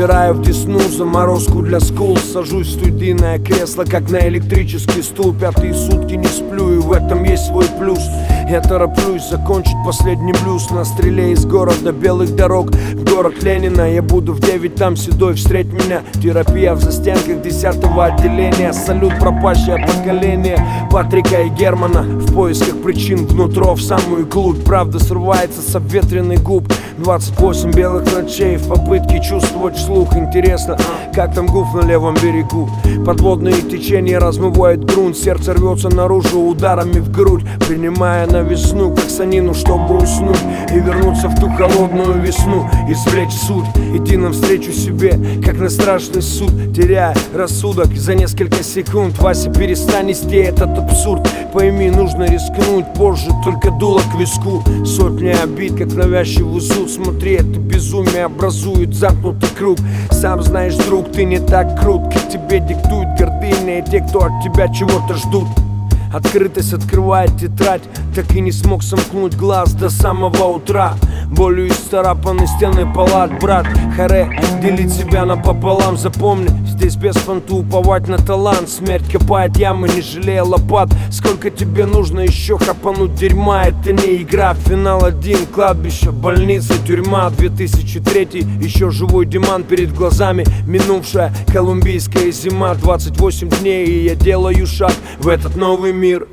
Набираю в десну заморозку для скул. Сажусь в студийное кресло, как на электрический стул. Пятые сутки не сплю, и в этом есть свой плюс. Я тороплюсь закончить последний блюз. На стреле из города белых дорог в город Ленина. Я буду в 9 там седой, встреть меня. Терапия в застенках 10-го отделения. Салют пропащее поколение Патрика и Германа. В поисках причин внутро, в самую глубь. Правда срывается с обветренных губ. 28 белых ночей в попытке чувствовать вслух. Интересно, как там гуф на левом берегу. Подводные течения размывают грунт. Сердце рвется наружу ударами в грудь, принимая на весну как санину, чтобы уснуть и вернуться в ту холодную весну. Извлечь суть, идти навстречу себе, как на страшный суд, теряя рассудок за несколько секунд. Вася, перестань нести этот абсурд. Пойми, нужно рискнуть позже, только дуло к виску. Сотни обид, как навязчивый зуд. Смотри, это безумие образует замкнутый круг. Сам знаешь, друг, ты не так крут, как тебе диктуют гордыня и те, кто от тебя чего-то ждут. Открытость открывает тетрадь, так и не смог сомкнуть глаз до самого утра. Болью исцарапаны стены палат, брат. Харе, делить себя напополам, запомни, здесь без фанту уповать на талант. Смерть копает ямы, не жалея лопат. Сколько тебе нужно еще хапануть дерьма? Это не игра, финал один, кладбище, больница, тюрьма. 2003, еще живой Диман перед глазами. Минувшая колумбийская зима. 28 дней, и я делаю шаг в этот новый мир.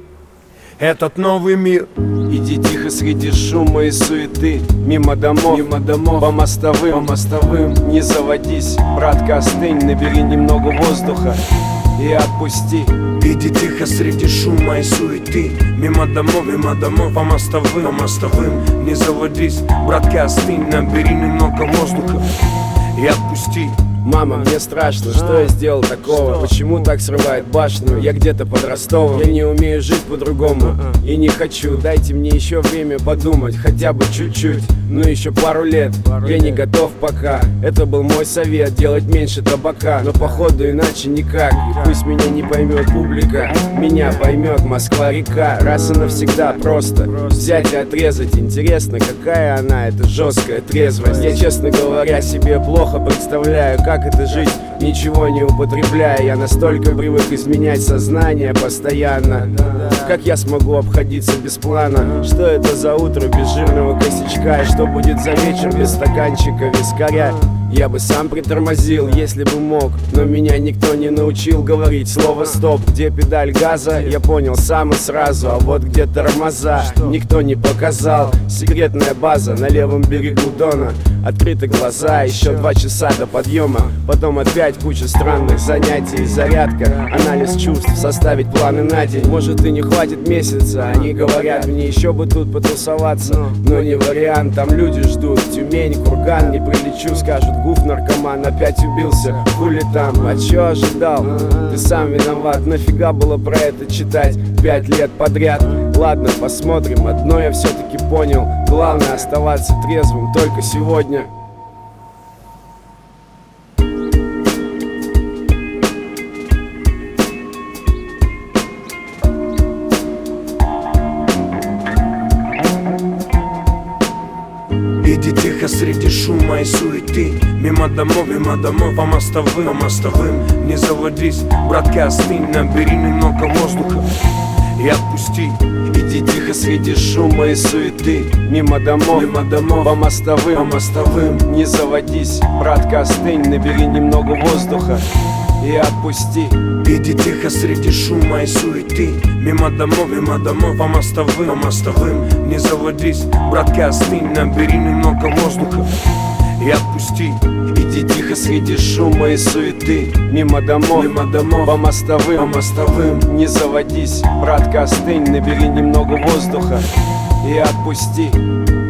Этот новый мир. Иди тихо среди шума и суеты, мимо домов, по мостовым, Не заводись, братка, остынь, набери немного воздуха и отпусти. Иди тихо среди шума и суеты, мимо домов, по мостовым, Не заводись, братка, остынь, набери немного воздуха и отпусти. Мама, мне страшно, что я сделал такого? Почему так срывает башню? Я где-то под Ростовом. Я не умею жить по-другому и не хочу. Дайте мне еще время подумать, хотя бы чуть-чуть. Ну еще пару лет, я не готов пока. Это был мой совет, делать меньше табака. Но походу иначе никак. И пусть меня не поймет публика, меня поймет Москва-река. Раз и навсегда просто взять и отрезать. Интересно, какая она, эта жесткая трезвость. Я, честно говоря, себе плохо представляю, как это жить, ничего не употребляя. Я настолько привык изменять сознание постоянно. Как я смогу обходиться без плана? Что это за утро без жирного косячка? И что будет за вечер без стаканчика вискаря? Я бы сам притормозил, если бы мог, но меня никто не научил говорить слово стоп. Где педаль газа, я понял сам и сразу. А вот где тормоза, никто не показал. Секретная база на левом берегу Дона. Открыты глаза, еще 2 часа до подъема. Потом опять куча странных занятий. Зарядка, анализ чувств, составить планы на день. Может и не хватит месяца, они говорят мне еще бы тут потусоваться. Но не вариант, там люди ждут. Тюмень, курган, не прилечу, скажут: гуф наркоман опять убился, хули там, а чё ожидал? Ты сам виноват, нафига было про это читать 5 лет подряд? Ладно, посмотрим, одно я все-таки понял: главное оставаться трезвым только сегодня. Иди тихо среди шума и суеты, мимо домов, по мостовым, Не заводись, братка, остынь, набери немного воздуха и отпусти. Иди тихо среди шума и суеты, мимо домов, по мостовым, Не заводись, братка, остынь, набери немного воздуха и отпусти. Иди тихо среди шума и суеты, мимо домов, по мостовым, Не заводись, братка, остынь, набери немного воздуха и отпусти. Иди тихо среди шума и суеты, мимо домов, по мостовым, Не заводись, братка, остынь, набери немного воздуха и отпусти.